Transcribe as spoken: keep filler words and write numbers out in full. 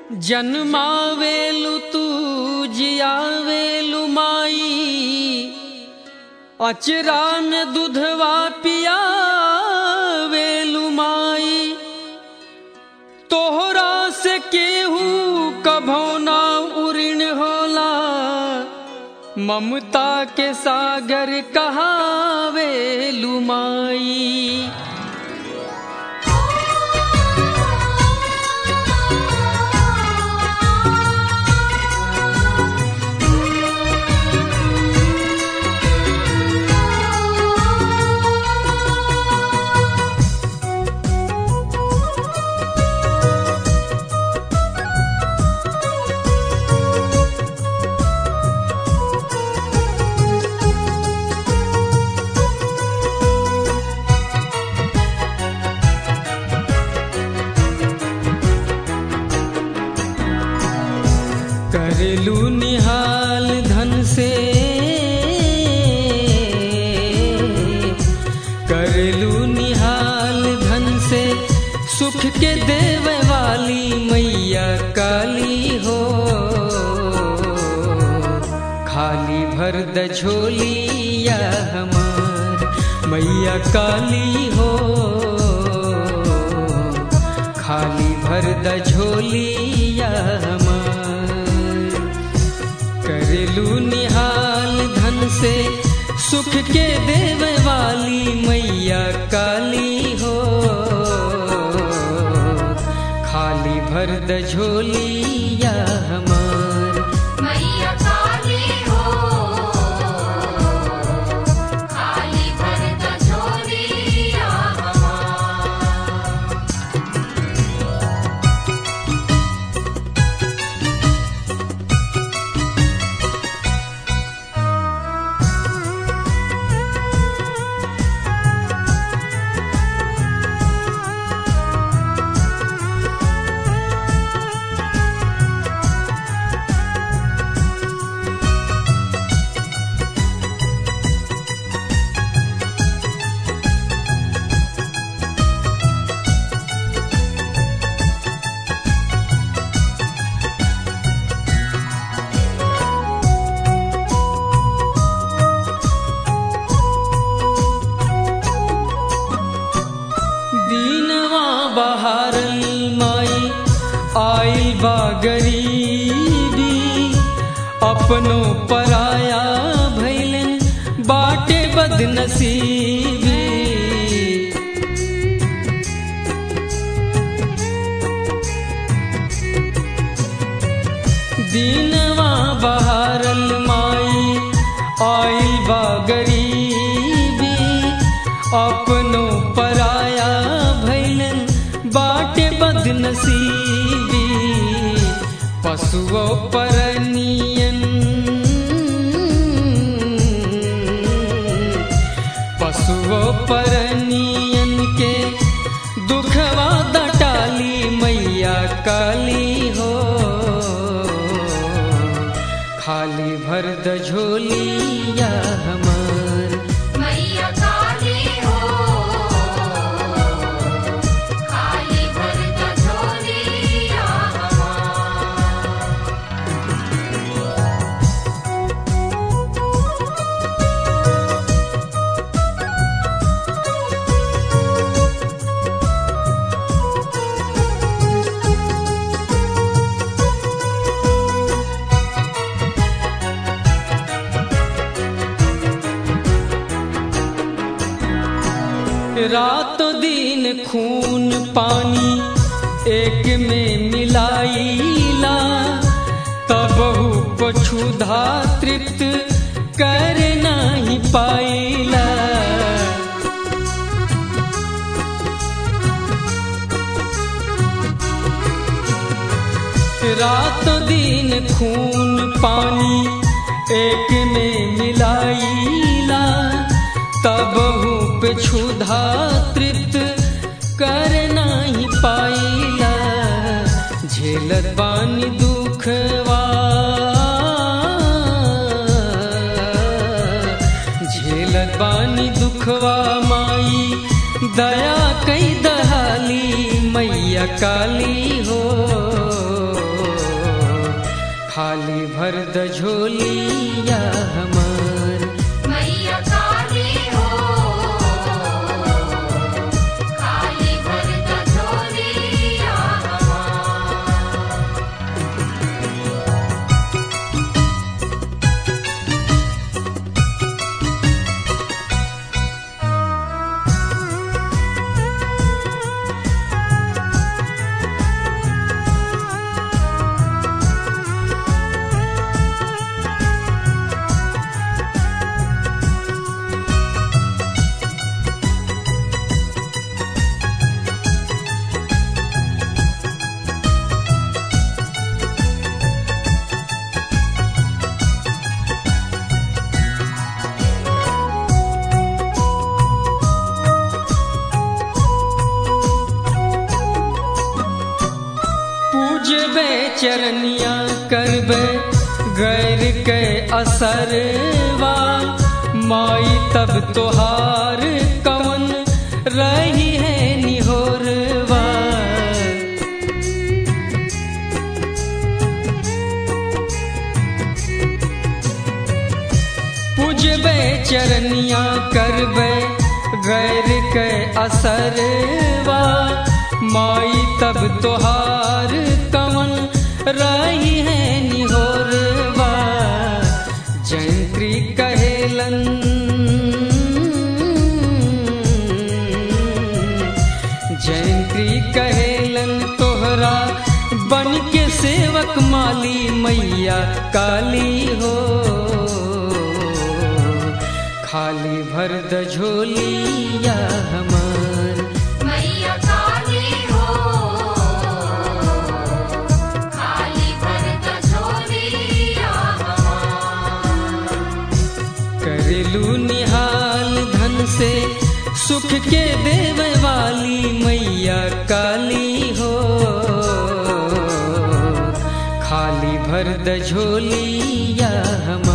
जन्मावेलु तू जियावेलु माई, अचरा में दूधवा पियावेलु माई। तोहरा से केहू कभो ना उऋण होला, ममता के सागर कहावेलु माई। करेलू निहाल धन से, करेलू निहाल धन से, सुख के देवे वाली मैया काली हो। खाली भर द झोलिया हमार मैया काली हो, खाली भर द झोलिया हमार। करेलू निहाल धन से, सुख के देवे वाली मैया काली हो। खाली भर द झोलिया हमार मैया काली हो, खाली भर द झोलिया बहारल माई आइल बा गरीबी, अपनो पराया भैलन बाटे बदनसीबी। दीनवा बहारल माई आइल बा गरीबी, अपनो पराया भैलन बाटे बदनसीबी। पशुओं परनियन, पशुओं परनियन के दुखवा दटाली मैया काली हो। खाली भर द झोलिया हमार मैया काली हो, खाली भर द झोलिया रातों दिन खून पानी एक में मिलाइला, तबहु पछुधा तृप्त कर नहीं पाइला। रातों दिन खून पानी एक में मिलाइला, तबहु पे क्षुधा तृप्त कर नहीं पाइला। झेलत बानी दुखवा, झेलत बानी दुखवा माई दया कई दहाली मैया काली हो। खाली भर द झोलिया हमार। मैया काली हो खाली भर द झोलिया पूजबे चरनिया करबे गैर के असरवा, माई तब तोहार कवन रही है निहोरवा। पूजबे चरनिया करबे गैर के असरवा, माई तब तोहार कवन रही है निहोरवा। जयंती कहेलन जयंती कहेलन तोहरा बन के सेवक माली मैया काली हो। खाली भर द झोलिया हमार। मैया काली हो खाली भर द झोलिया करेलू निहाल धन से सुख के देवे वाली मैया काली हो। खाली भर द झोलिया हमार।